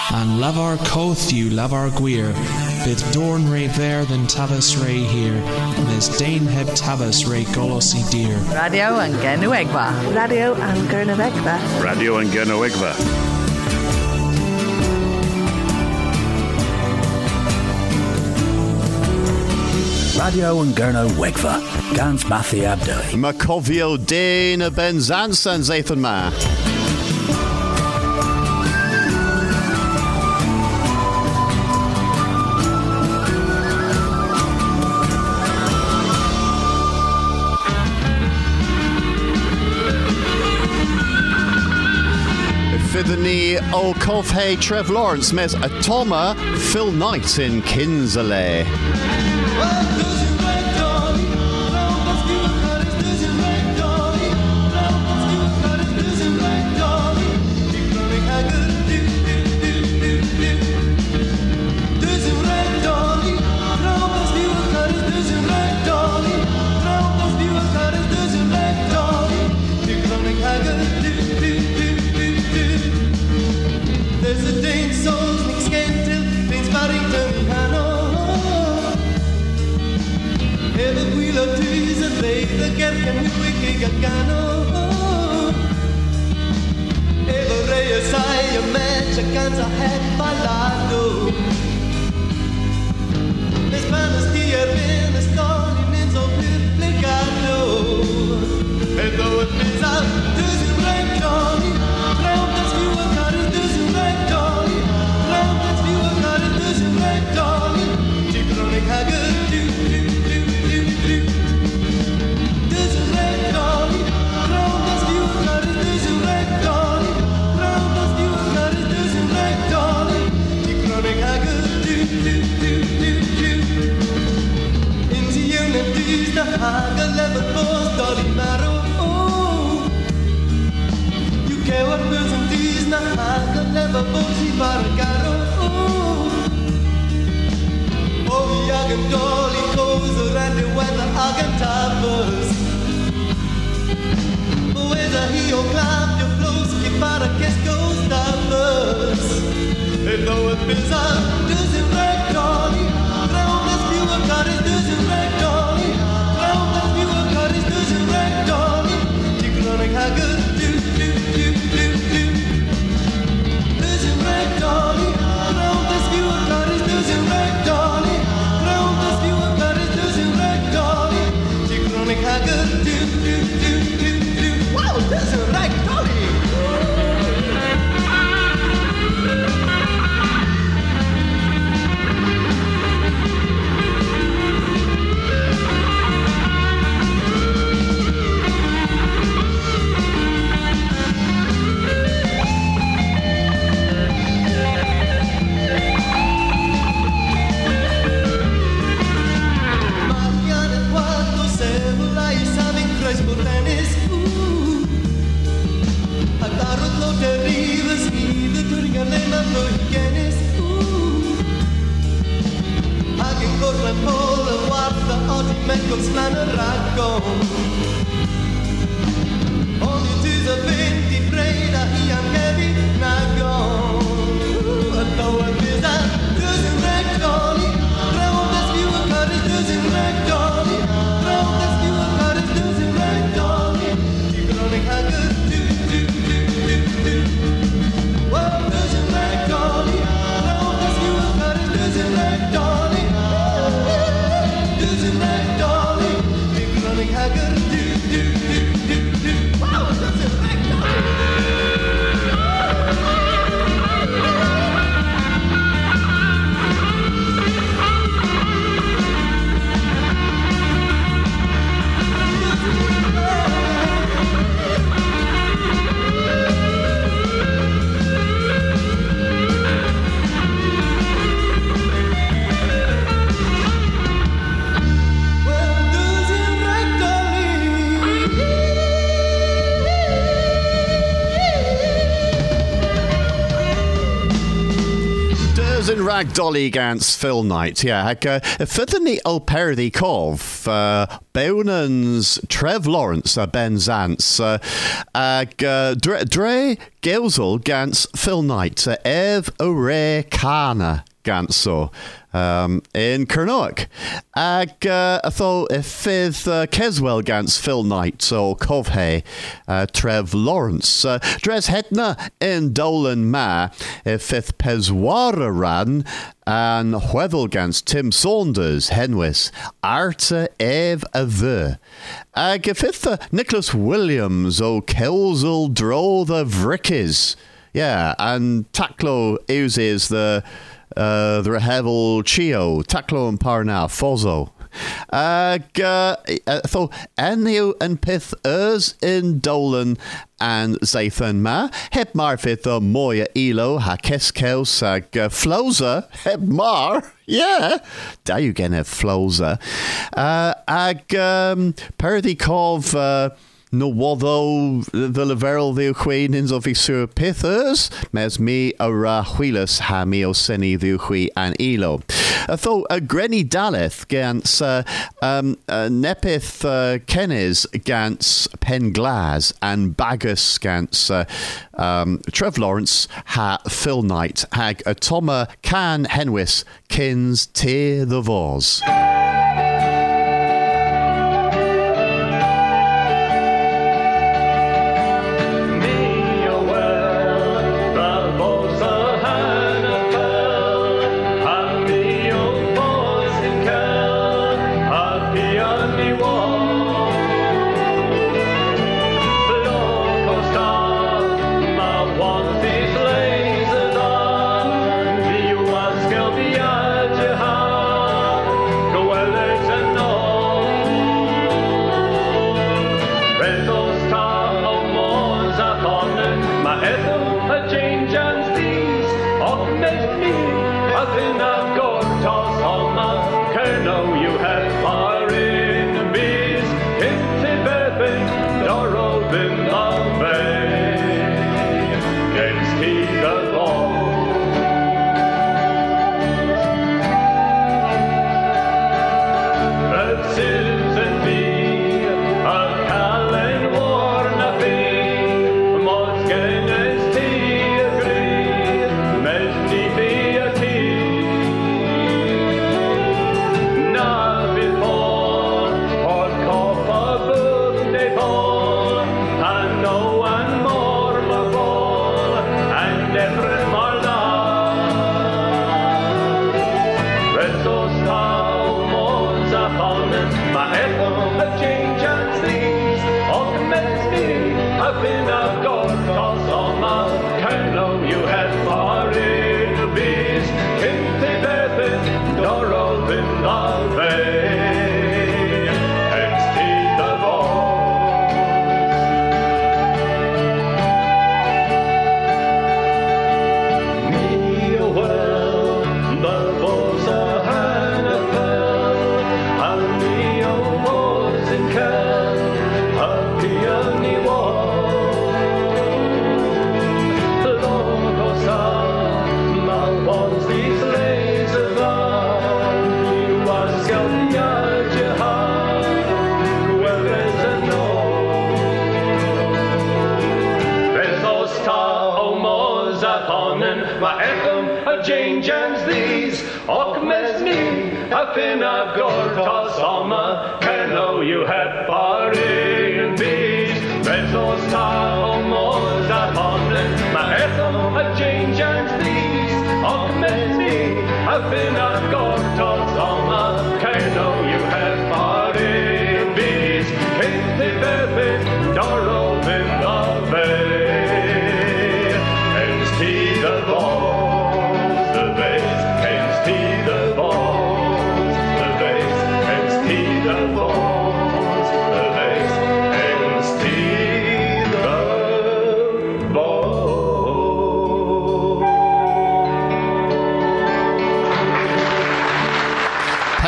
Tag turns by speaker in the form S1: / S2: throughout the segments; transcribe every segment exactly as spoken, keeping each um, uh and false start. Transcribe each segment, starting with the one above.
S1: and lavar cothú lavar guir, bid dorn ray ver than tavas ray here, nes dane heb tavas ray golosi dear.
S2: Radio and Gernuegva.
S3: Radio and Gernuegva.
S4: Radio and Gernuegva.
S5: Radio and Gernuegva. Gans Matthew Abdui.
S4: Macovio Dane Ben Zansen Zathan Ma. Fidhani Olcovhe Trev Lawrence met Atoma Phil Knight in Kinsale.
S6: Wow, that's it,
S4: Thomas in Ragdolly against Phil Knight. Yeah, ag uh, fydden ni o perdi cof uh, Bewnans Trev Lawrence a Ben Zantz uh, ag uh, Dre, Dre Gilsel against Phil Knight uh, Ev Ore Kana Ganso um, in Kernoak. Ag uh, I thought if fydd uh, Keswell against Phil Knight o Cofhe uh, Trev Lawrence. Uh, Dres Hedna in Dolan Ma if fydd Peswara ran and Hweddle against Tim Saunders Henwys Arta Ev a Ver. Ag if fydd uh, Nicholas Williams o Kelsel Dro the Vrickes. Yeah, and Taclo uses the Uh, the Rehevel Chio, Taclo and Parna, Fozo. Ag, uh, tho, Enniw and Pith Ers in Dolan and Zathan Ma. Heb Mar fydd o Moya Elo, ha Keskews ag uh, Floza. Heb Mar, yeah. Da you gen have Floza. Uh, ag, um, Perdi Cov, uh, no waddo the leverel the Queenins of Isur Pithers, mes me a ra huilas ha me o seni the Hui and Elo. Tho a Grenny Daleth gans uh, um, uh, Nepith uh, Kennes gans Penglas and Bagus gans uh, um, Trev Lawrence ha Phil Knight hag a Toma Can Henwys Kins Tear the Vos.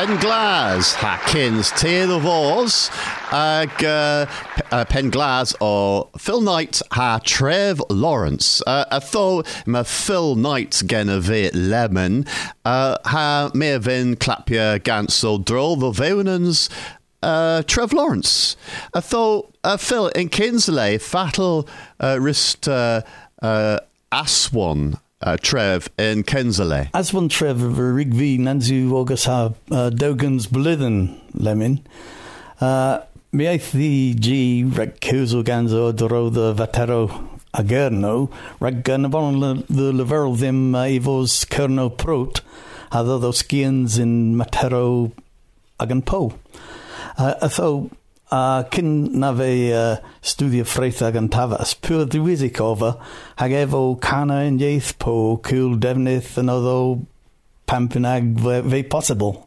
S4: Penglas ha Kins Tear of Oars ag uh, uh, Penglas o Phil Knight ha Trev Lawrence uh, a tho ma Phil Knight gen a ve lemon uh, ha me vin clapia gansel drol the veunans uh, Trev Lawrence a tho uh, Phil in Kinsley fatal uh, rist uh, uh, Aswan Uh, Trev in Kensale.
S6: As one Trev Rigvi Nanzu August ha uh, Dogan's Blithen Lemon. Uh, Mi eith the G reg Kuzo Ganzo Doro the Vatero Agerno reg Navon the Leverl them uh, Evos Kerno Prot other those skins in Matero Agan Po. Uh, so Uh, cyn na fe uh, studio ffreithag yn tafas, pwyr ddiwydig ofa, hag efo cana yn ieith po cwl defnydd yn oddo pampinag fe, fe possible.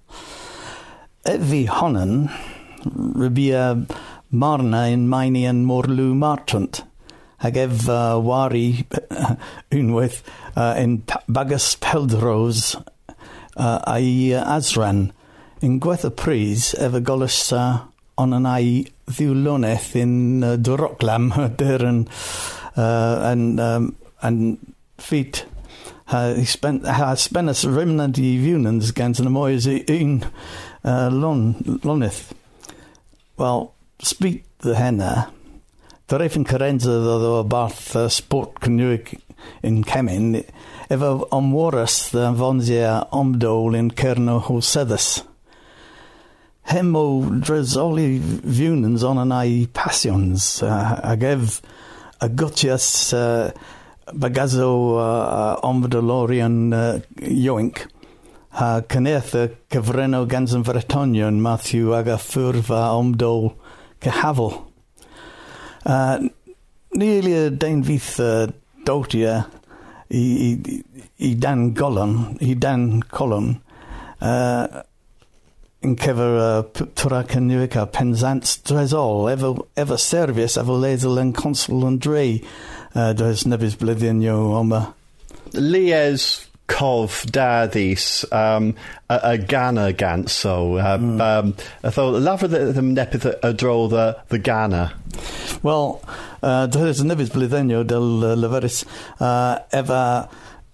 S6: Efi honan, rybia marna yn maini yn morlw martwnt, hag ef uh, wari unwaith uh, yn bagas peldros uh, ai uh, asran, yn gwaith y pris efo golys uh, on an ai ddiwloneth in uh, Doroclam der and uh, and um, and feet uh, he spent ha spent a remnant I vunans gans and moys in uh, lon loneth. Well, speak the henna der even carenza the bath uh, sport canoeig in Kemin ever on Warus the vonzia omdol in Kerno Hosedus. Hemo dresoli vunans on an ai passions uh, agev a gotchas uh, bagazo uh, omdolorian uh, yoink ha canetha cavreno gansen veretonion Matthew aga furva omdol cahavel uh, nearly a dain vith uh, dotia i, i, i dan golon i dan colon uh, in cyfer uh, tura cynnywica Penzance dresol ever ever service ever leisel and consul and dre uh, dres nebys blyddion yo oma
S4: Lies Cov Dadis um a, a Ghana ganso uh, mm. um I thought love the the nepith a draw the the Ghana.
S6: Well uh dres nebys blyddion yo del uh, leveris uh ever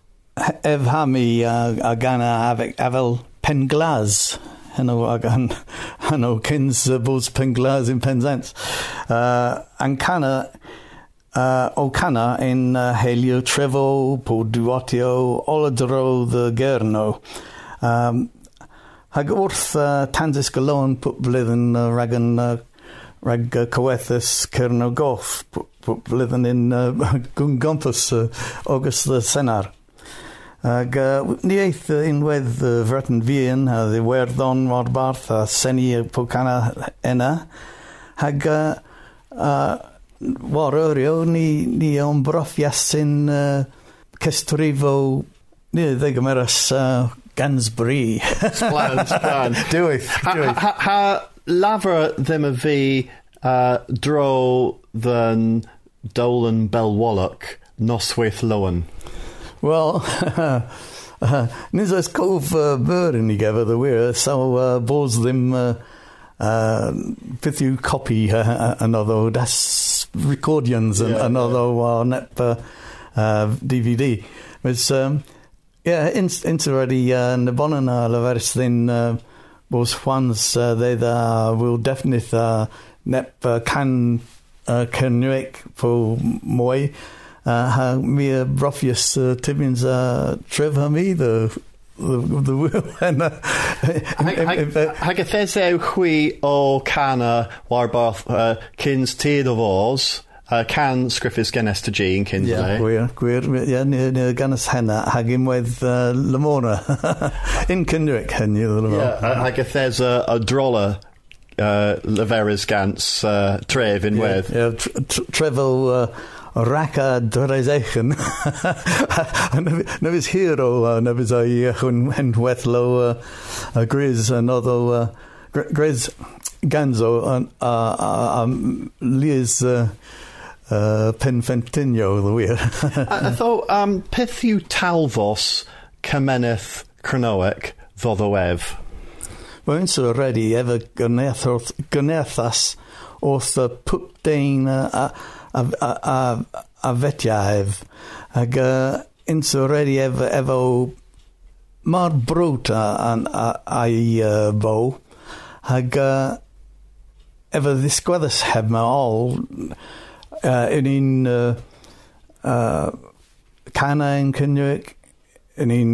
S6: ev hami uh, a Ghana avec avel Penglas. Heno agan hano kins uh, bos Penglas in Penzance uh, and cana uh, o cana in uh, Helio Trevo po Duatio Oladro the Gerno um, hag wrth uh, Tansis Galon put blithen uh, ragan uh, rag uh, Coethus Kerno Goff put, put blithen in uh, Gungompus uh, August the Senar. Ag uh, ni eith uh, unwedd uh, Vreton Fian uh, the werddon o'r barth a uh, seni uh, pocana enna hag uh, uh, war eurio ni, ni o'n broffias yn uh, cestrifo ni ddegameras uh, Gansbury
S4: Sblan, sblan
S6: Dwyth
S4: ha, ha, ha lafer ddim y fi uh, dro dyn Dolan Belwalloch noswaith Lowen.
S6: Well, uh, nis oes cof uh, bur in I gefer the wir, so uh, bos ddim uh, uh, beth yw copy uh, another das recordions and yeah, another yeah. uh, nep uh, uh, D V D. But um, yeah, into already uh, nabonan uh, leveris then uh, bos Juans uh, they uh, will definitely uh, nep uh, can uh, cynwyg po moi. Uh, ha mi a broffius uh, Timmins uh, Trev ha mi the the the will and
S4: hag a theseu chwi o cana warbarth uh, kins tyd o fos uh, can sgriffis genes to G in kins
S6: yeah gwir gwir yeah ni ni ganas henna hag unwedd uh, Lamona in Cynric hynny
S4: yeah hag a thes a, a drolla uh, leveris gans uh, Trev unwedd
S6: yeah, yeah tr- tr- Trevo uh, Raka Dorezechen Nevis hero Nevis I hun wethlo uh, Grizz another uh, Grizz Ganzo and uh, um, Liz uh, uh, Penfentinho the weir.
S4: I, I thought um Pithu Talvos Kameneth Cronoec Vodhoev.
S6: We'n so ready ever gynerthas wrth y pwp dein a, a, a, a, a fetiaef ag uh, yn so ready efo, efo mar brwt a'i uh, fo ag uh, efo ddisgweddus heb ma ol uh, yn un uh, uh, cana yn cynnig yn un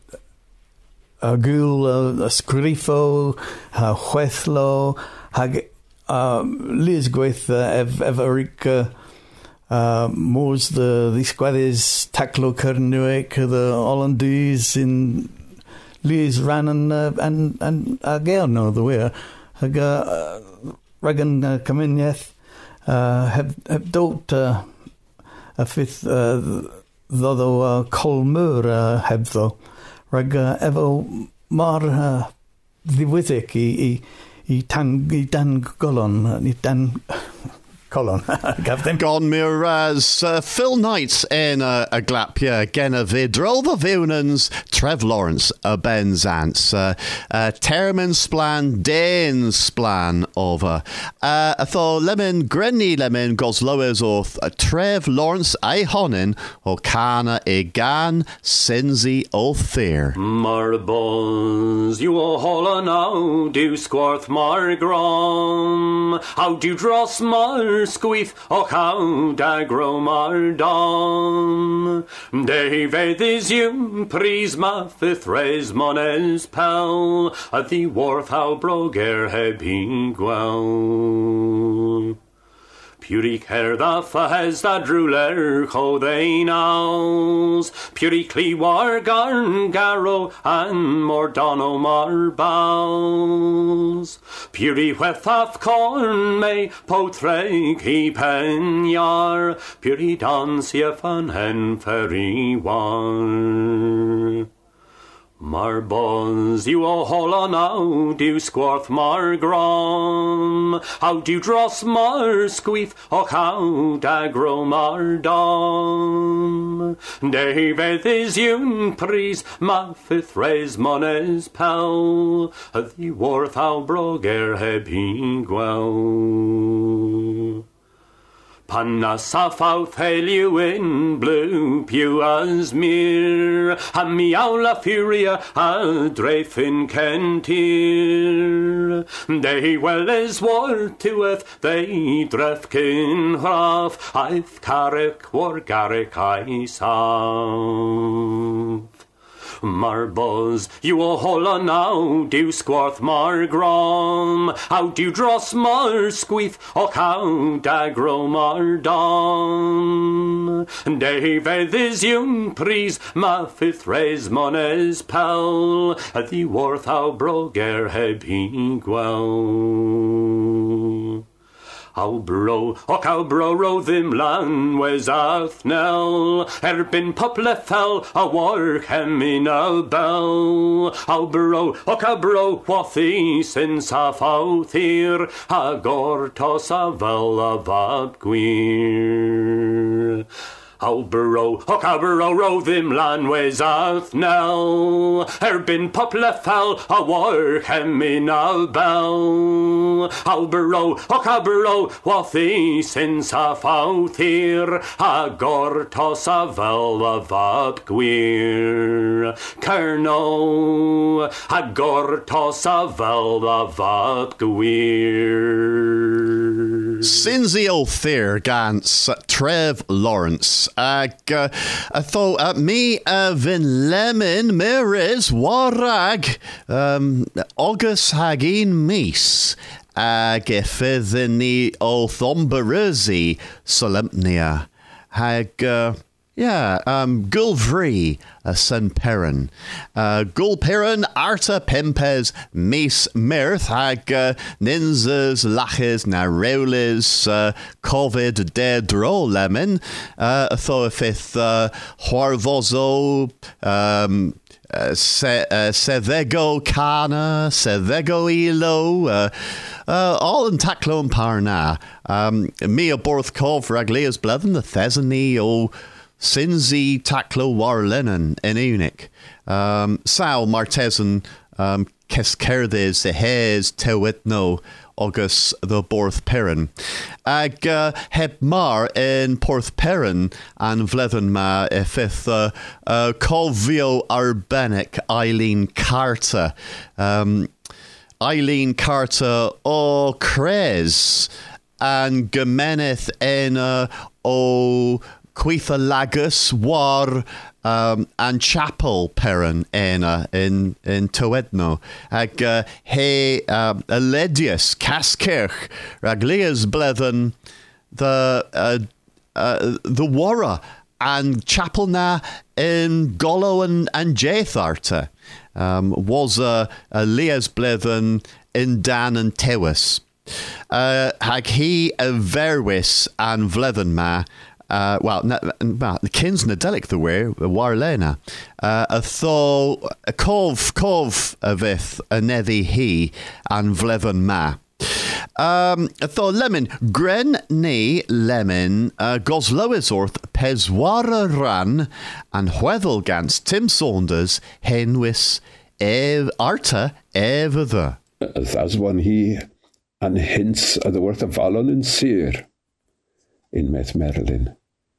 S6: a gŵl a sgrifo a chwethlo hag um, Liz gweith ef efo ric uh, mors the ddisgweddus taclo cyrnweg the Hollandese in Liz ran and and and a gael no the wir hag uh, Regan uh, Cominieth uh, heb heb dot uh, a fifth uh, ddodo uh, colmwr uh, heb ddo rag uh, efo mar uh, ddiwyddic i, i, i, tan, i dan golon i dan colon Gafden
S4: Gone Miraz uh, Phil Knight in uh, a glapia genna vidrol the Vunans Trev Lawrence a Ben Zants uh, uh, Termin Splan Dane Splan over uh, I thought lemon Grenny lemon Goslowers or uh, Trev Lawrence a honin or Kana Egan Sinzi O'There
S7: Marbons you a holla now do squarth margrom how do dross mar squeeth och how da grow mar dom David is you pris ma fifth res mones pal at the wharf how broger heb he gwel Purig her da fahes da druler chodein owls Purig cli war garn garrow and mordono mar bowls Purig wethaf corn me potreg he penyar Purig don siafan hen ferry war Marbons, you o holla now, do squarth mar grom, how do dross mar squeeth, och how da grow mar dom. David is yun pris, ma fifth res mones pal, the worth how broger heb he gwel. Panna safouth heliu in blue pew as mir a miaula furia a drefin kentir they well as war toeth they drefkin hraf I've carrick war garrick I saw Marbos, you o holla now, do squarth mar grom, how do dross mar squeeth, och how da grow mar dom. David is young pris, ma fifth res mones pal, at the worth how broger heb he gwel. How bro, och how bro ro them lan was athnel, erbin puple fell a war hem in a bell. How bro, och how bro wathi since a fouthir, a gortos a vel a vab gwir. How bro, och how bro ro them lan was athnel, erbin puple fell a war hem in a bell. How bro, och how bro wathi since a fouthir, a gortos a vel a vab gwir. Kerno, a gortos a vel a vab gwir.
S4: Sinzi O'There gans Trev Lawrence ag uh, I thought uh, me uh, vin lemon meres warag um, August hagin mis ag effydd ni o thomberysi solemnia hag uh, yeah, um, Gulvri, uh, San Perrin. Uh, Gulperin, Arta Pempes, Mis Mirth, Hag, uh, Ninzas, Laches, Nareulis, uh, Covid, De Dro Lemon, uh, Thoefith, uh, Huarvozo, um, Uh, se, uh, Sevego Kana, Sevego Ilo, uh, uh, all in Taclo and Parna. Um, Mia Borthkov, Raglias Blethen, the Thesany, O Sinzi Taclo War Lennon in Unic. Um, Sal Martesan, um, Cescerdydd sy hes tewydno agus the Borth Perrin. Ag uh, heb mar in Porth Perrin an vledden ma e fifth uh, uh, Colvio Arbenek Eileen Carter. Um, Eileen Carter o Cres and Gemeneth ena o Quitha Lagus war um, and Chapel Perrin ena in in Towedno. Ag uh, he uh, Eledius Caskirch Raglias Blethen the uh, uh, the Warra and Chapel na in Golo and, and Jatharte. Um, was a, a Leas Blethen in Dan and Tewis. Uh, hag he a verwis and vlethen ma, uh, well, na, na, the kins nadelic the way, warlena, uh, a tho, a cov, cov a vith, a nethi he, and vlethen ma. Um, a tho lemon, gren ne lemon, uh, gosloisorth peswara ran, and hwethel gans Tim Saunders, henwis, ev, arta, ever the.
S8: As one he, and hints at the worth of Valon and Seer in Meth Merlin.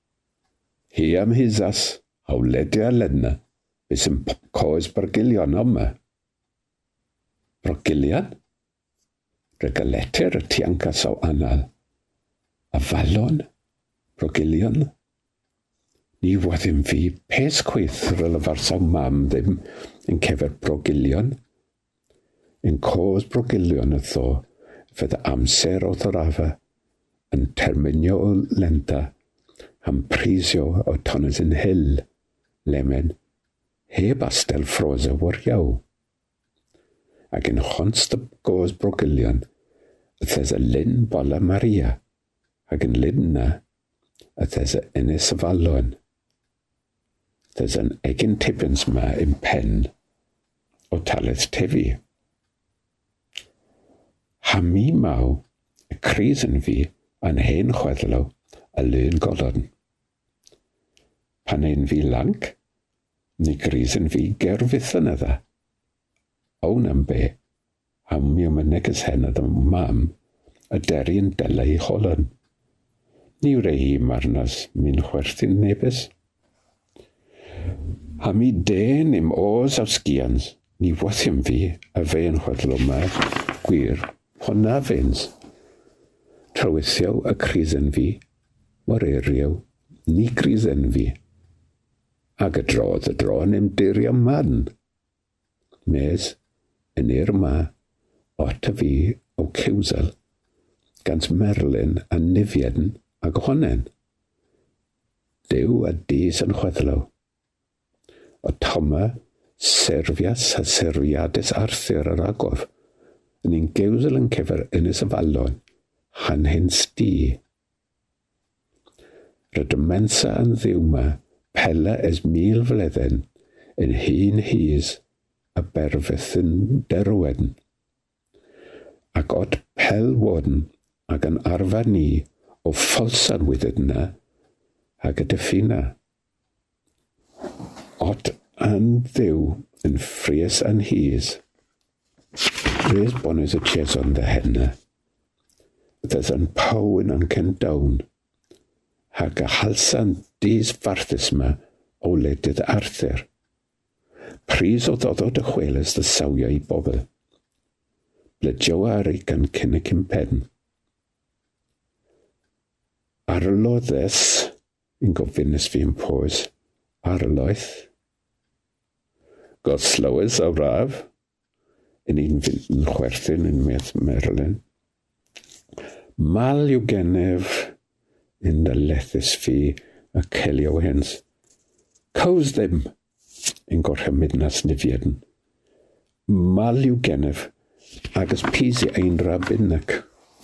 S8: He am his as, how ledia ledna, bis in cause Bergilion omme. Bergilion? Regaletter a tianca so anal. A Valon? Bergilion? Ni wat him fi pesquith relevar so mam them in kever Bergilion. In cause Bergilion a tho, for the amser o thorava, and terminio o lenta, am prisio o tonnes in hill, lemen, heb astel froze war jou. Ag in honst goes Brogilion, it says a lin bolla Maria, ag in lidna, it says a innis valon. There's an egin tippins ma in pen, o talith tevi. Ha mi mau, y crisen fi, an hen chwedlo, a lyn golon. Pan ein fi lanc, ni crisen fi gerfydd yn edda. Own am be, ha mi am y neges hen ad am mam, a deryn dela i cholon. Ni wre hi marnas min chwerthin nebys. Ha mi den im oes av sgians, ni wathiam fi, a fe yn chwedlo ma, gwir, honna fyns. Trawithio a crisen fi, war erio, ni crisen fi. Ag y drodd y dron im dirio man. Mes, yn eir ma, ota fi o cywsel, gans Merlin a Nifiedn ag honen. Dew a dis yn chwedlo. O Toma, Servias a Serviadus Arthur ar agof, yn un gewsel yn cyfer Ynys y Falon, han hyn sti. Rydym mensa yn ddiw ma, pela es mil fledden, yn hun hys, a berfydd yn derwedn. Ac od pel wodn, ag yn arfa ni, o ffalsan wydydna, ag y dyffina. Od yn ddiw, yn ffries yn hys, Rhes bonus a ches on the henna. There's an pow in an down. Hag a halsan dis farthysma o ledydd Arthur. Pris o ddodd y chweles dy sawia i bobl. Bledio ari gan cynnig yn pen. Arloddes, yn gofynnes fi yn pwys, arloeth. Goslywys o raf, yn un fynd yn chwerthin yn Meth Merlin. Mal yw genef yn dy lethys fi a celio hens. Caws ddim yn gorchymydnas Nifiedn. Mal yw genef agos pisi ein rabinnac.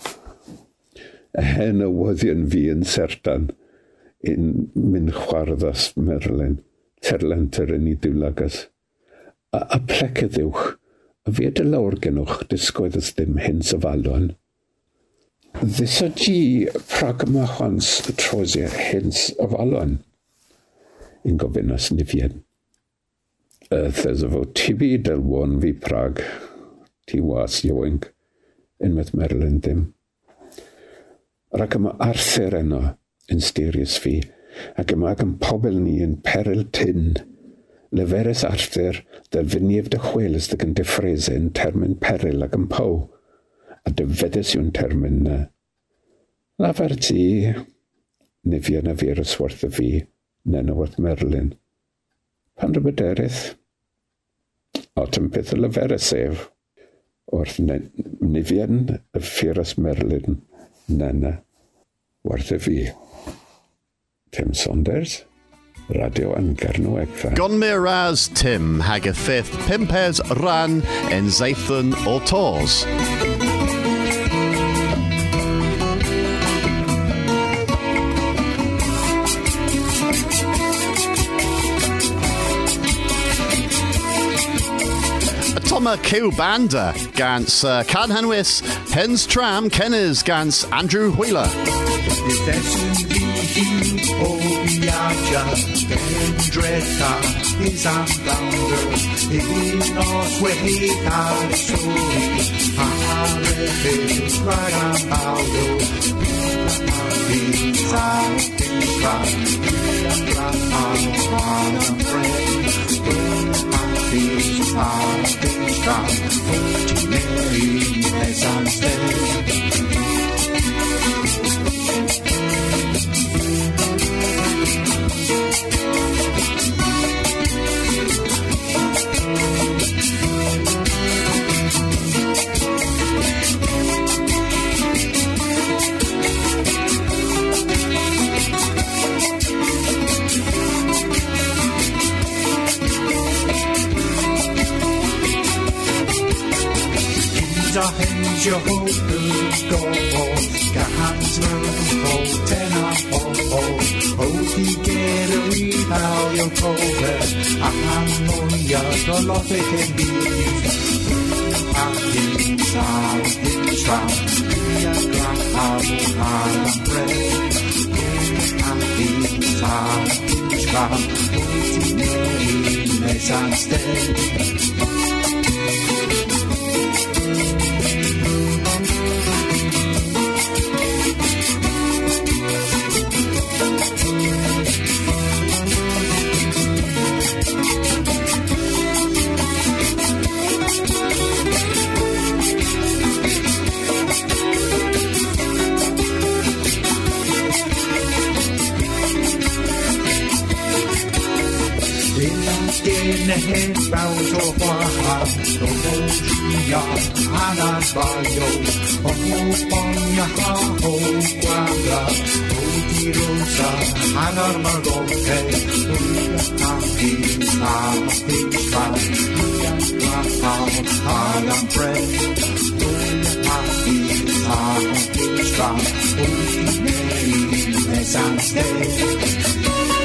S8: A hen o wyddion fi yn sertan yn mynd chwarddas Merlin. Terlenter yn ei diwlagas. A, a pleceddiwch. A fi dy lawr genwch disgoeddys ddim hens y falon. Ddisa gi pragma chwans y trosia hens y falon. Yn gofyn as Nifiedn. Yddes o fo tibi del won fi prag. ti was ywink yn myth Merlin ddim. Ac yma Arthur yno yn styrius fi, ac yma ac yn pobl ni yn peril tyn. Leferus Arthur, dy fynief dy chwelys dy gyn diffrese yn termyn peril ac yn pow, a dy fedys yw'n termyn na. Lafar ti, nifian a fyr yswarth y fi, nen o wath Merlin. Pan rhywbeth eryth? O, tym peth y leferus ef, wrth nifian y ffyrus Merlin, nen warth y fi. Tim Saunders, Radio yn Gernywegfa.
S4: Gon me ras Tim hag y fifth pimpers ran en zeithyn o tors. Toma Q Banda gans uh, Can Henwys Hens Tram Kenners gans Andrew Wheeler.
S9: O viatge d'endreta is am founder in os wedi cael sori ar y ffyrdd rhaid am bawdo bydd sa'n ddysgan bydd am rhan ar am bred bydd am bydd ar ddysgan fod ti'n neu nes am stedd. Dahin Jehovah God, gahans mewn o ten a o o ti ger y rifal i'w cofer a han mwyaf o lot eich yn byd a hyn sal hyn traw a grafal ar am bred a hyn sal hyn traw o ti neu nes am sted. Nehe bawd o wahan, o fodria, anan baio, o bonia ha o gwada, o dirosa, anan margote, o hapin, hapin, hapin, hapin, anan bred, o hapin, hapin, hapin, o nes am stedd.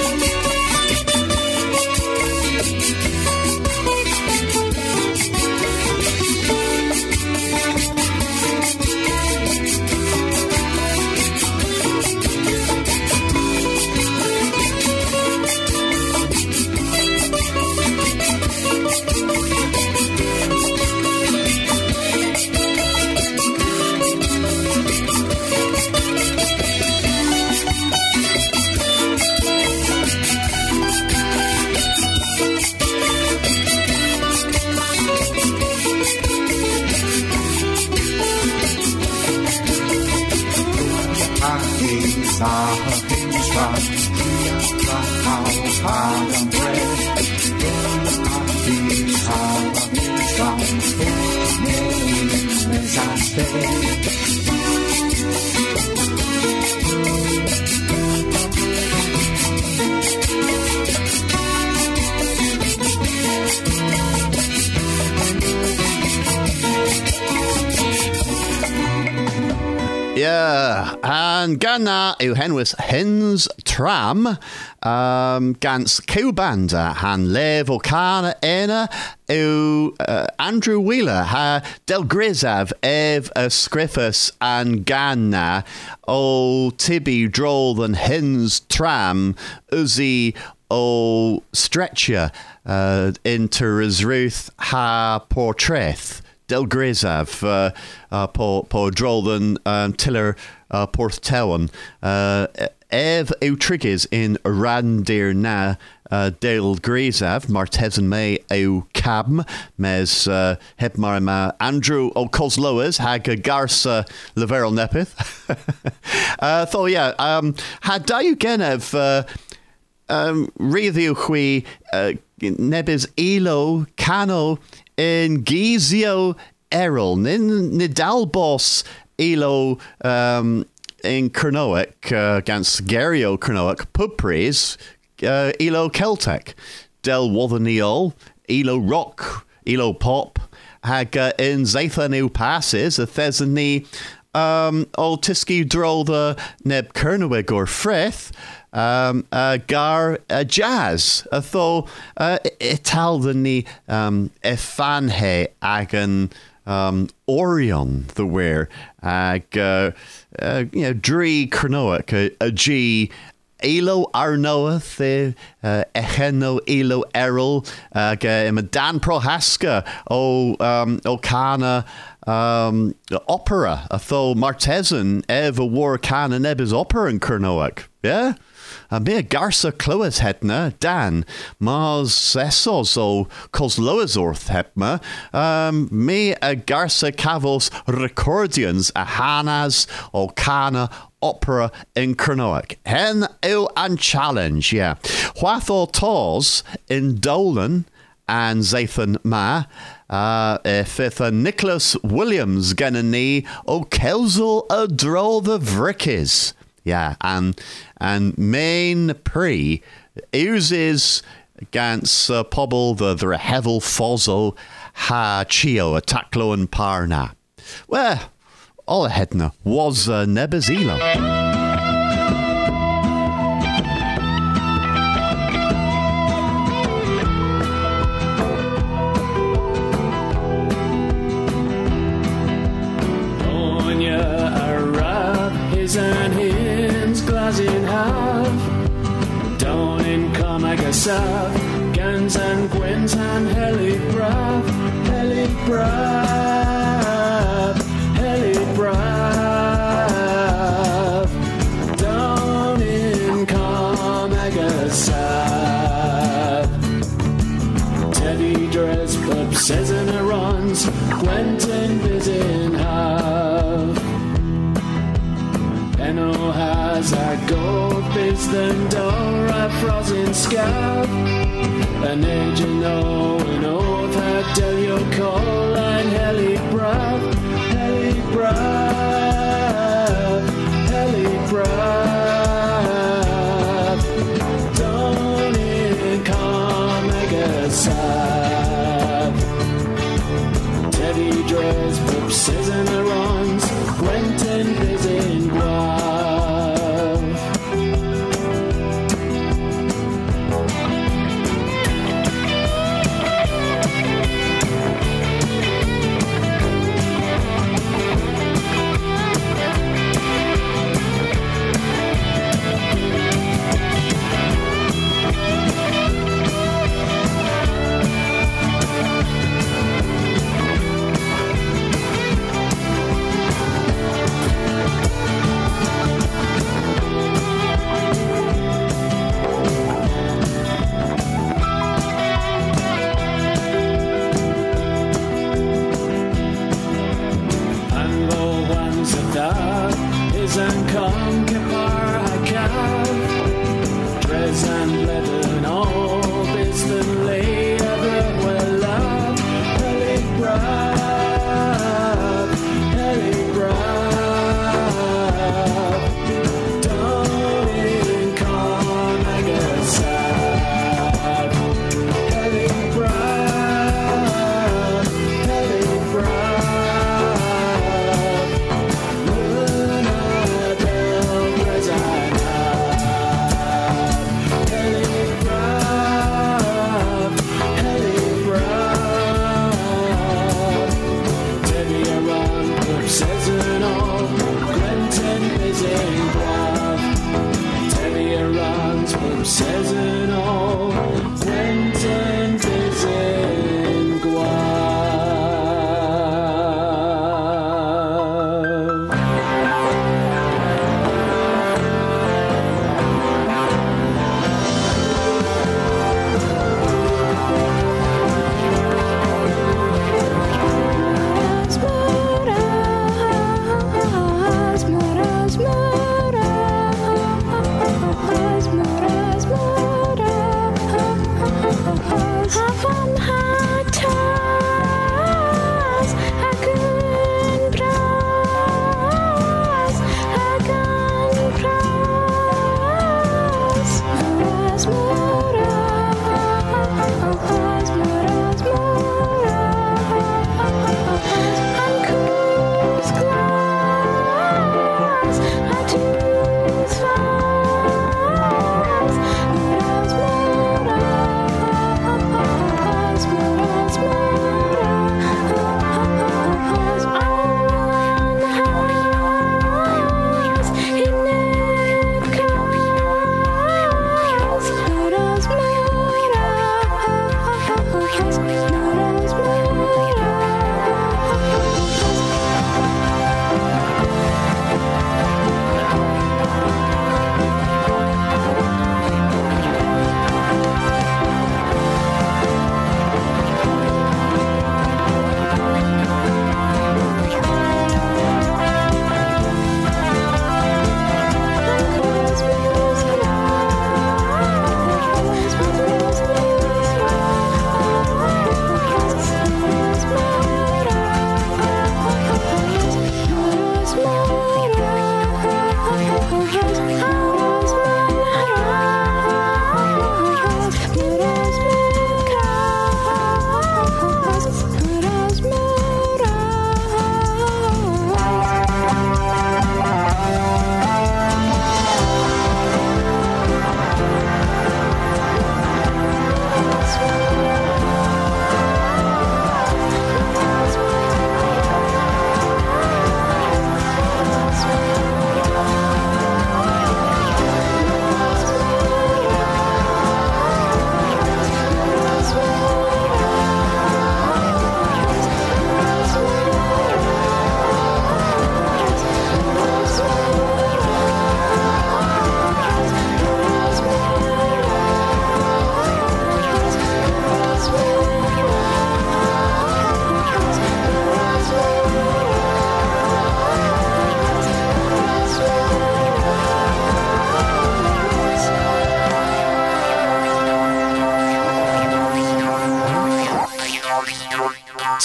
S4: Yeah, and gan na yw henwys Hens Tram, um, gans Q Banda, han lef o can ena yw uh, Andrew Wheeler, ha del grisaf ef ysgriffus an gan na o tibi drol than Hens Tram, uzi o stretcher uh, inter as Ruth ha portrait Del Grisaf, uh, uh, po, po drollen um, tiller uh, Porth Tewan. Uh, Ev Eutrigis in Randir na uh, Del Grisaf, Martesan May Eu Cabm, Mes uh, Hebmarima Andrew O Cosloas, Hag Garsa Leverel Nepith. uh, so, yeah, um, had Dayu Genev, uh, um, Review Hui, uh, Nebis Elo, Cano, in Gizio Errol, Nin Nidalbos Elo, um, in Kernoak, uh, against Gerio Kernoak, Pupres, uh, Elo Celtic, Del Wathaniol, Elo Rock, Elo Pop, Hag uh, in Zathanu Passes, a Thesany, um, Old Tiski Droll the Neb Kernowig or Frith, um, uh, Gar uh, Jazz, a tho, uh, Ital the ni, um, Efanhe Agan, Um, Orion, the wear, ag, uh, uh, you know, Dree Kernoak, a, a G, Elo Arnoa, the uh, Echeno Elo Errol, ag, uh, Dan Prohaska, O, um, Okana, um, Opera, a tho Martesan, Eva War Kana Nebis Opera in Kernoak, yeah? A me a Garsa Cloas hetna, Dan, Mars Essos o Cosloazorth hepma, um, me a Garsa Cavos Recordians, a Hanas o Cana Opera in Kernoak. Hen il and challenge, yeah. Whatho Tos in Dolan and Zathan Ma, uh, if uh, Nicholas Williams Genani o Kelzel a Droll the Vrickis. Yeah, and and main pre uses against uh, pobble the the hevel fozo ha chio a taklo and parna. Well, all ahead now was uh, Nebazilo.
S10: In half, down in Carmagasaf, Gans and Gwens and Heli Brav, Heli Brav, Heli Brav, down in Carmagasaf. Teddy Dress, Club says in a runs, Quentin Bizin half. Eno has a gold biz than Dora frozen scalp. An agent no an oath had Delio Cole and Heli Brav, Heli Brav, Heli Brav. Down in Carmagasaf. Teddy Dress, Bob says in the runs, Quentin is in Guam.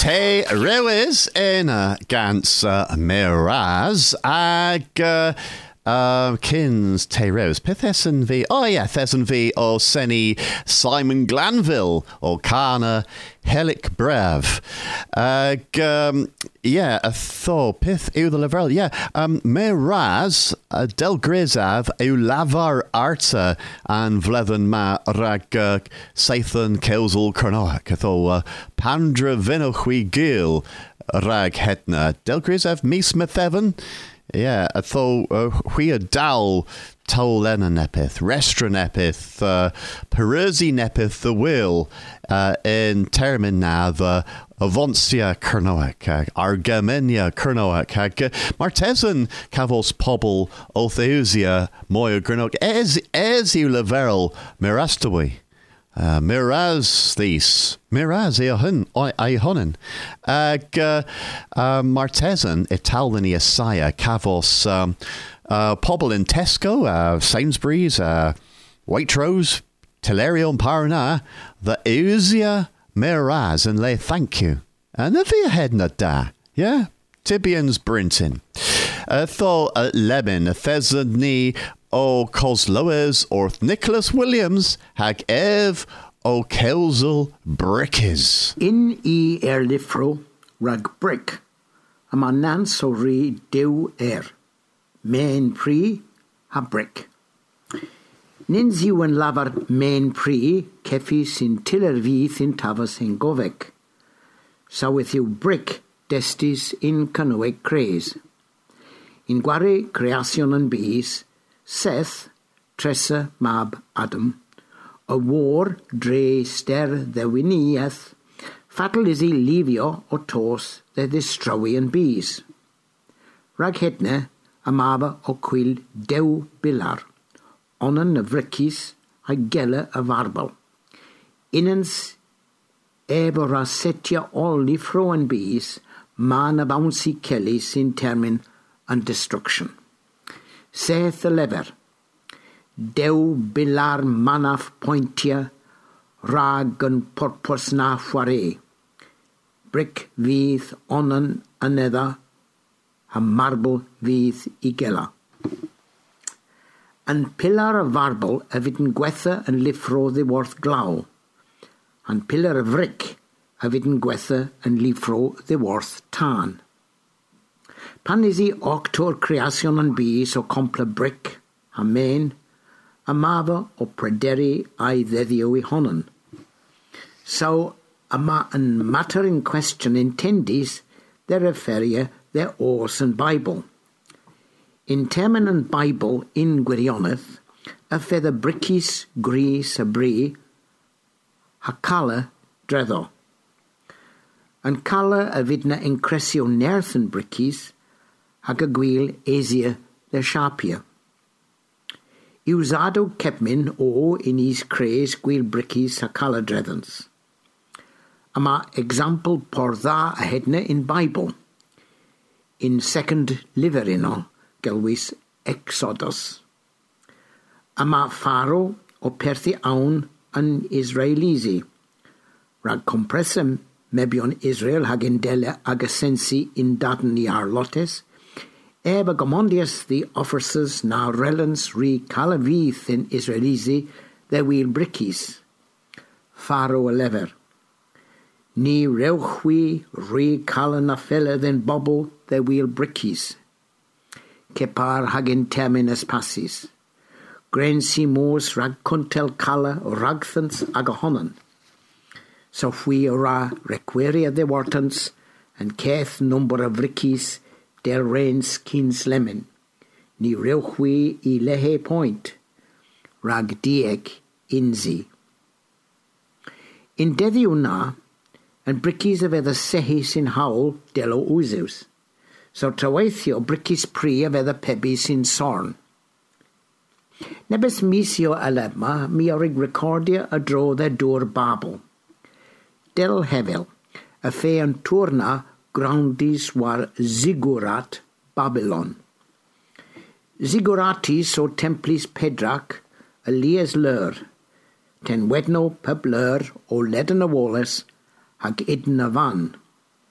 S4: Te rewis in a gans uh, miraz ag uh, uh, kins te rewis. Pithesan v. Oh yeah, Thesan v. O Seni Simon Glanville o Kana Helic Brev. Ag um, yeah, a tho pith yw the level. Yeah, um, miraz uh, del grisav yw lavar arta an vledden ma rag uh, Saithan Kelsel Kernoak. A tho uh, Pandra Vinochwi Gil rag hetna del grisav mis methevan. Yeah, a tho hwi a dal tolena nepith, restra nepith, uh, peruzzi nepith the will uh, in termin na the avonsia kernoak, ag argamenia kernoak, ag martesan cavos pobl otheusia moya kernoak, es es you leverel mirastawi. Uh, miraz these miraz eohun eohonin ag uh, uh, martesan italini asaya cavos um, uh, pobl in Tesco, uh, Sainsbury's, uh, Waitrose, Telerion Parna, the Eusia miraz and lay thank you and if you head na da yeah Tibians Brinton uh, tho uh, Lebin a pheasant ni o Cosloes orth Nicholas Williams hag ev o Kelsel Brickes.
S11: In e er lifro rag brick a man nan so re dew er main pre ha brick. Nins you en lavar main pre kefis in tiller vith in tavas in govek. So with you brick destis in canoic craze. In guare creation and bees Seth, Tressa, Mab, Adam, a war, dre, ster, the winieth, fatal is he levio or tos, the destroyan bees. Raghetne, a maba o quil dew bilar, onan of rickis, a gella of arbal. Innens, ebora setia all lifro and bees, man of bouncy kellys in termin and destruction. Saith the lever, dew bilar manaf pointia, rag and purpose na foire, brick vydd onan another, a marble vydd igela. And pillar of marble of it in gwetha and lifro the worth glaw, and pillar of rick of it in gwetha and lifro the worth tan. Pan is he octor creation and bees o compla brick, a main, a mava o prederi I thethio I honan. So, a ma and matter in question intendis, they referia their oars and Bible. In termin and Bible in Gwirioneth, a feather brickis gris a brie, hakala dreddo. And cala a vidna incresio nerth and brickis, hag a gwil esia the sharpia. Usado kepmin o in is craze gwil brickis ha cala drethans. Ama example por tha a hedna in Bible. In second liverino gelwis Exodus. Ama pharo o perthi aun an Israelisi. Rag compressem mebion Israel hag indele agasensi in daten i arlotes. Eba gomondias the officers na relans re calavith in Israelisi their wheel brickis. Pharo a lever. Ni reuchwi re calana fella then bobble their wheel brickis. Kepar hagin terminus passis. Grensi mors rag contel cala ragthans agahonan. So fui ora requeria de wartans and keth number of brickis del rains kins lemon. Ni reuchwi I lehe point. Rag dieg inzi. In dediuna and brickis of other sehis in howl delo uzus. So traweithio brickis pri of other pebis in sorn. Nebes misio aledma miorig recordia a dro their door babel. Del hevel, a fe an turna groundis war zigurat Babylon. Ziguratis o templis pedrak, alias lur, ten wedno pub lur o leden a wallace, hag idna van.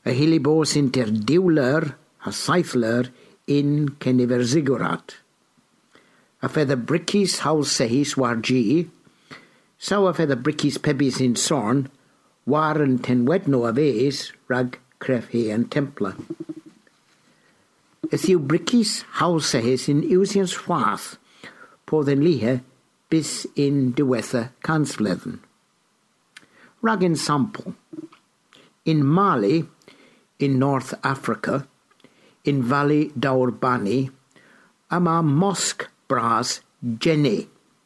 S11: Y hilibos inter diwler a saithler in Cenifer Ziggurat. A fedd y bricis hawl sehis war G, saw a fedd y bricis pebis in Sorn, war yn tenwedno a fes rag cref he yn templa. Yth yw bricis hawl sehis in iwsian swath, podd yn lihe bis in diwetha cansfledden. Rag in sample. In Mali, in North Africa, in Valley Dawr Bani, yma mosque bras Jenny.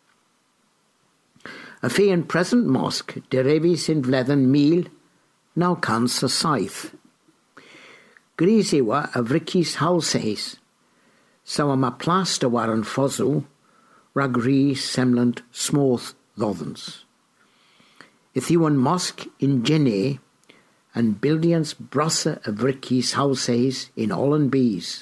S11: A fe yn present mosque derefis in fledden mil naw cans a saith. Gris ywa a fricis hawlseis, so yma plast a war yn ffosw, rag ri semlant smoth ddoddens. Ith yw yn mosque in Jenny, and billions brossa a vricis hawlseis in all and bees.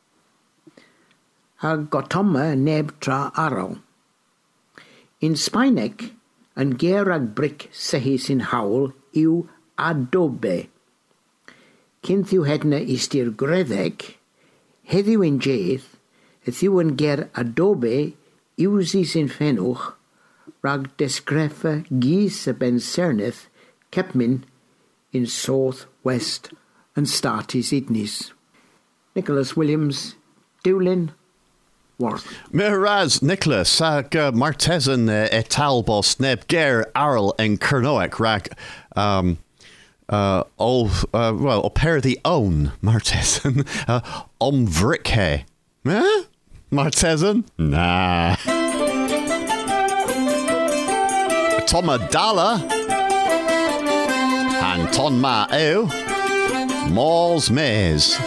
S11: Ha gotoma neb tra aral. In Spainek, and gerag brick sehis in hawl yw adobe. Cynth yw hedna istir greddeg, heddiw in jeth, yth yw yn ger adobe iwsis in fenwch, rag desgrefa gys a ben serneth kepmin in South, West and Startis Idnis. Nicholas Williams, Dewlin, Worth.
S4: Miraz Nicholas ag uh, Martesan uh, et Talbos neb ger Arl en Kernoek rag um uh ol uh, well oper the own Martesan uh, om vrikhe. Eh? Martesan? Nah. Toma Dalla and ton ma ew Malls Maze.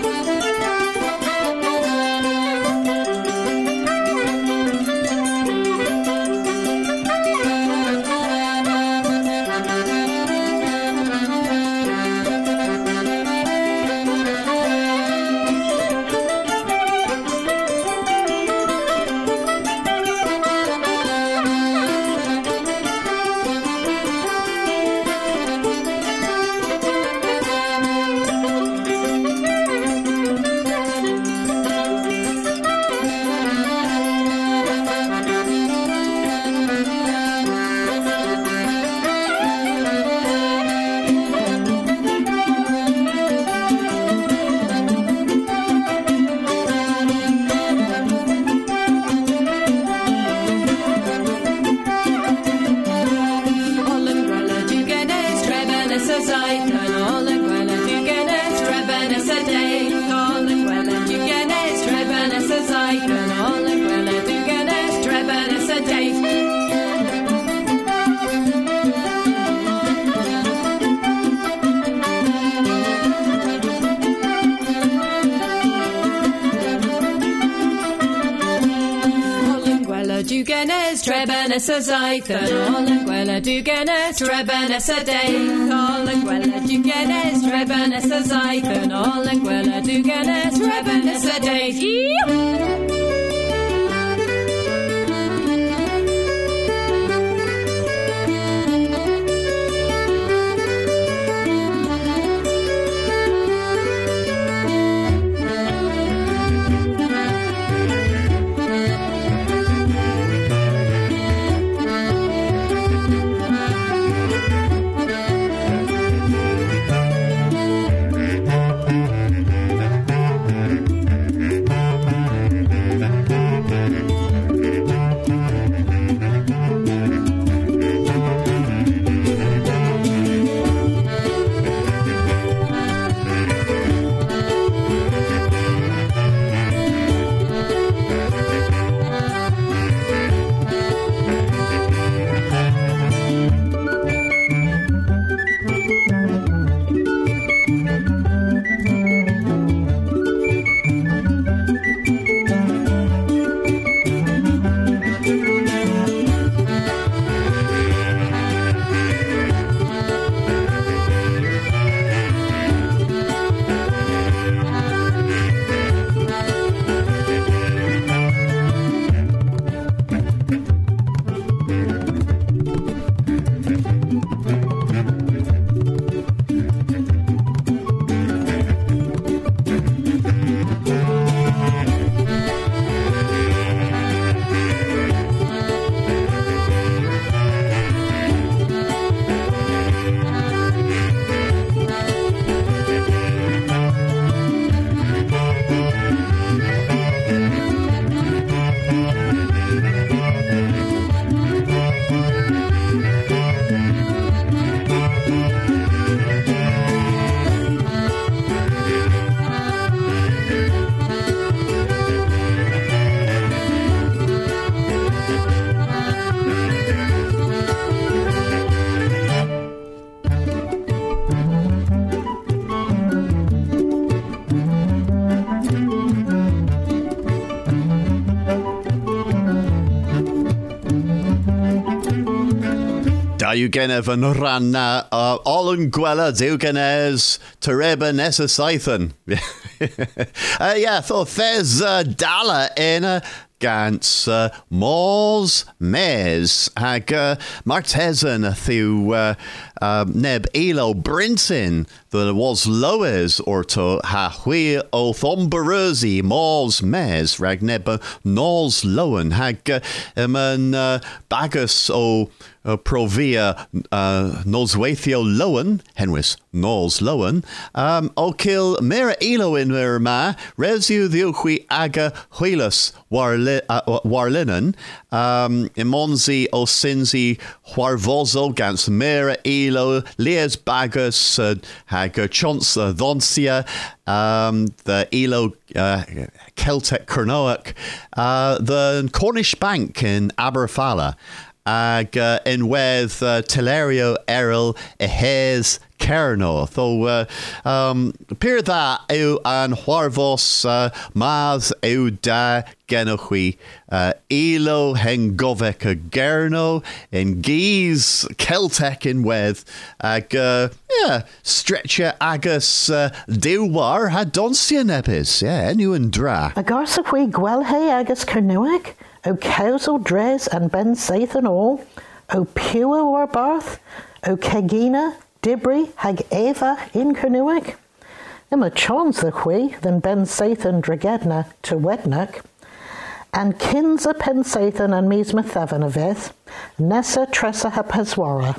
S12: Trebenes a zaithan, all and gwella dugenes, trebenes a day, all and gwella dugenes, trebenes a zaithan, all and gwella dugenes, trebenes a day.
S4: you gena van ranna uh, Olin Gwella Duganes Tereba Nessa Scythen. uh, yeah, thought there's uh, Dala in a Gans uh, Mors Mes hag uh, Martezen thu uh, uh, Neb Elo Brinton the was Loes or to ha hui o Thomberuzi Mors Mes rag Neb Nors Lowen hag uh, eman uh, Bagus o Uh, Provia uh, Noswaithio Lowen, Henwis Nos Lowen, um, O'Kill Mera Elo in Mirma, Resu Thiuchi Aga Huilas Warlinen, um, Imonzi O Sinzi Huarvozo Gans Mera Elo, Lies Bagus, uh, Haga Chons uh, Thoncia, um, the Elo uh, Celtic Kernoak, uh, the Cornish Bank in Aberfala. Ag uh, in with uh, Telerio Errol Ehes Kerno. Though uh, um appear that eu an Huarvos uh, Maz eu da Genohui uh, Elo Hengoveka Gerno in Geese Celtic in with ag uh, yeah Stretcher Agus uh, Dewar had Donsia Nepis yeah enu and dra
S3: Agarsa hui Gwelhe Agus Kernuic O Cousel Dres and Ben Sathan all, O Pua Warbarth, O Kegina, Dibri, Hag Eva in Kernuic. Immer chance the hui than Ben Sathan Dragedna to Wednak, and Kinza Pen Sathan and Misma Thavanavith, Nessa Tressa Hapazwara.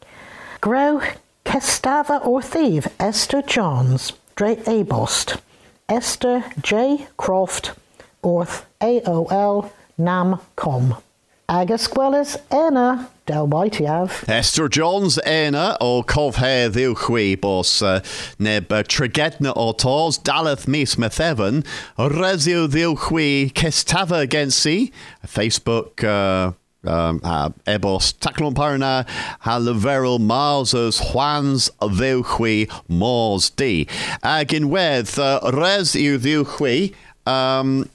S3: Grow Kestava or Thieve, Esther Johns, Dre Abost, Esther J. Croft, Orth A O L. Nam com. Agus Gwellis Ena Del Waitiav.
S4: Esther Johns Ena o Covhe Thiuchwi Bos uh, Neb uh, Tregedna o Tors Daleth Mis Methevan Resio Thiuchwi Kestava Gensi Facebook uh, Um, uh, Ebos Taclon Parna Halaveral Marses Juans Thiuchwi Mors D. Agin with uh, Res Iu Thiuchwi um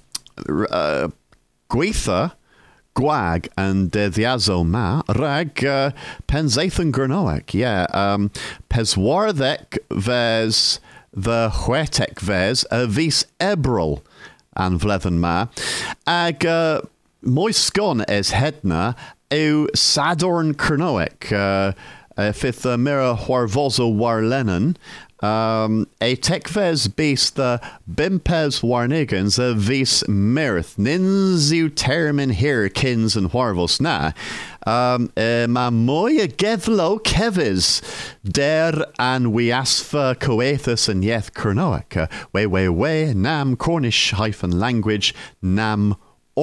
S4: uh, Gweitha, Gwag, and uh, Thiazo Ma, Rag, uh, Penzathan Gernoak, yeah, um, Peswarthek Ves, the Huetek Ves, uh, Vis Ebril, and Vlethan Ma, Ag, uh, Moiskon es Hedna, Eu Sadorn Kernoek, uh, uh, Fifth uh, Mira Huarvozo Warlenan, Um, a tekves beast the bimpes warnigans a vis mirth ninzu termin here kins and warvos na um uh, ma moya gevlo kevis der an wiasfa coethus and yeth kernoak way way way nam Cornish hyphen language nam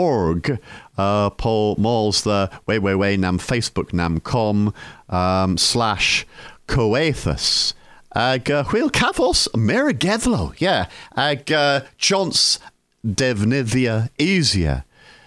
S4: org uh Paul Malls the way way way nam Facebook nam com um slash coethus. Ag uh, Hwyl Cafos Merigedlo, yeah. Ag uh, Chons Devnithia Easier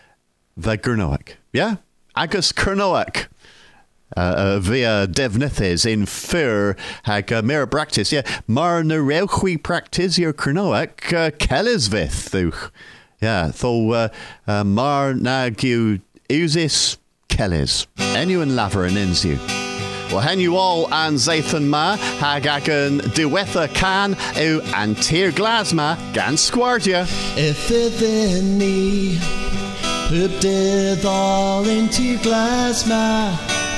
S4: the Gernoak, yeah. Agus Kernoak uh, uh, via Devnithis in Fur Ag uh, Mera Bractis, yeah. Mar Nereuchwi Practisio Kernoak uh, Kellisvith, thuch. Yeah, though uh, uh, Mar Nagu Usis Kellis. Enuan Laver and Insu. Well, hen you all and Zathan ma hag agan diwetha can o and tir glasma gan squardia.
S13: If it ni pub did all into glasma.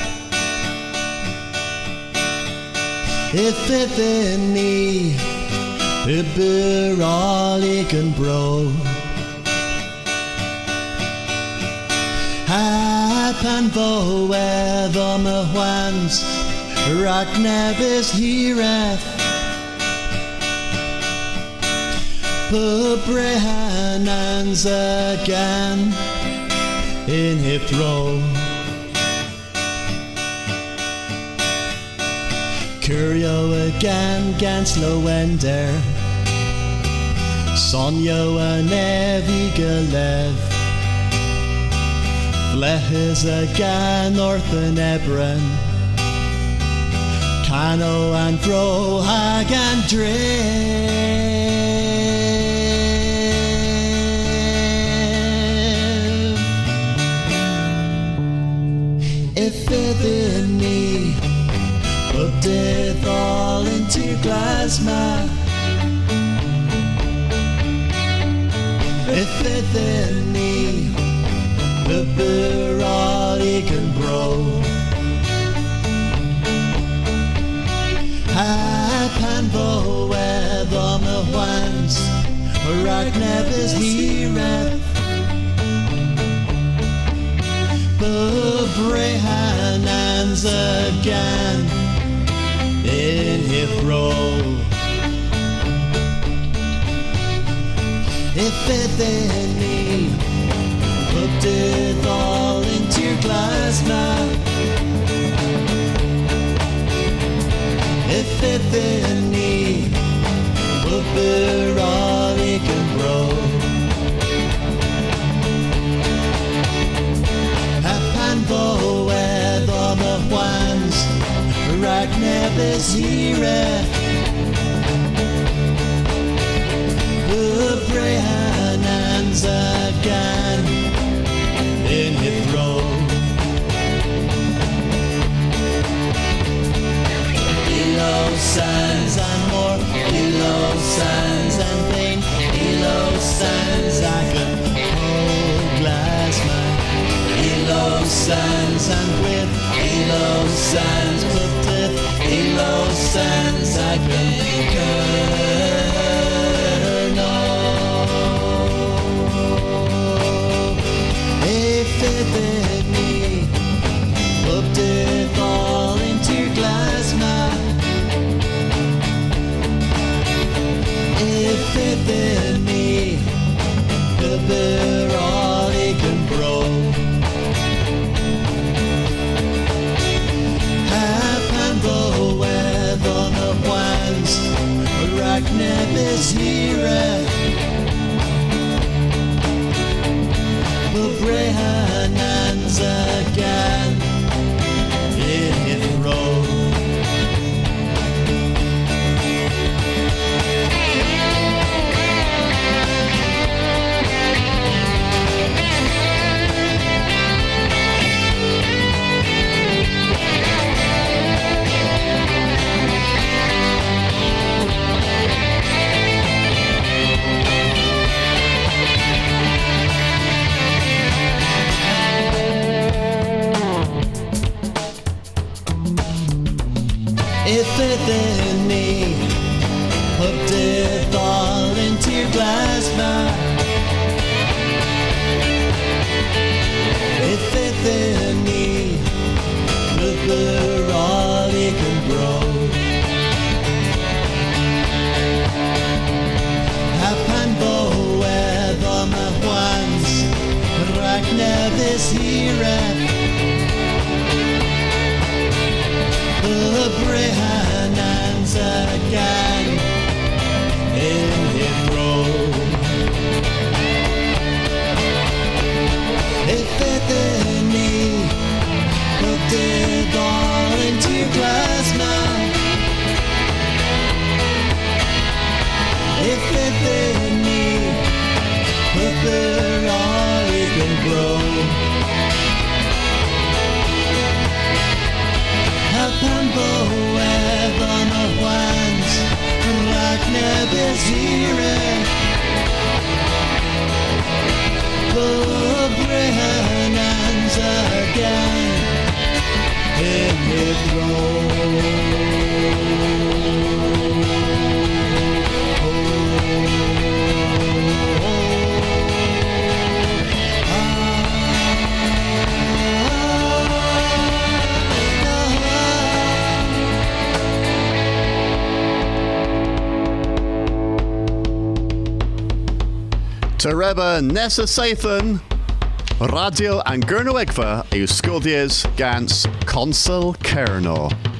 S13: If it ni pub all igan bro. Pan vo weather me whans Rock nevis heareth Pubrehanans again In Hithro Curio again Gans Lowender Sonyo and Evigalev Flehes again north and Ebron Cano and Fro Hagan Driv If it in me put it all into Glasma. If it in me, the burrari can grow. Ha panvo wedd on the wands, rag nebys hireth. Brehan hands again in his row. If it in me, put it all into Glasma. If it in me, put it all it can grow. Bo wedd on the wands, rag nebys hireth. The Brehan hands again in his row. Elo sands and more, Elo sands and pain, Elo sands I can hold Glasma. Elo sands and with Elo sands putteth Elo sands I can if it did me, put it all into Glasma. If it did me, the bear all it can grow. Rag nebys hireth. The Brehan hands again in his row. If it in me, put it all into Glasma. If it in me, look where all it can grow. Hapan bo wedd on the wands, rag nebys hireth. The Brehan hands again in his row. If it in me, put it all into Glasma. If it in me, put it all it can grow. Pambo wedd on the wands, rag nebys hireth. The Brehan hands again in his row.
S4: Tereba Nessa Sathan, Radio and Gernowegva, Euskuldies Gans Consul Kerno.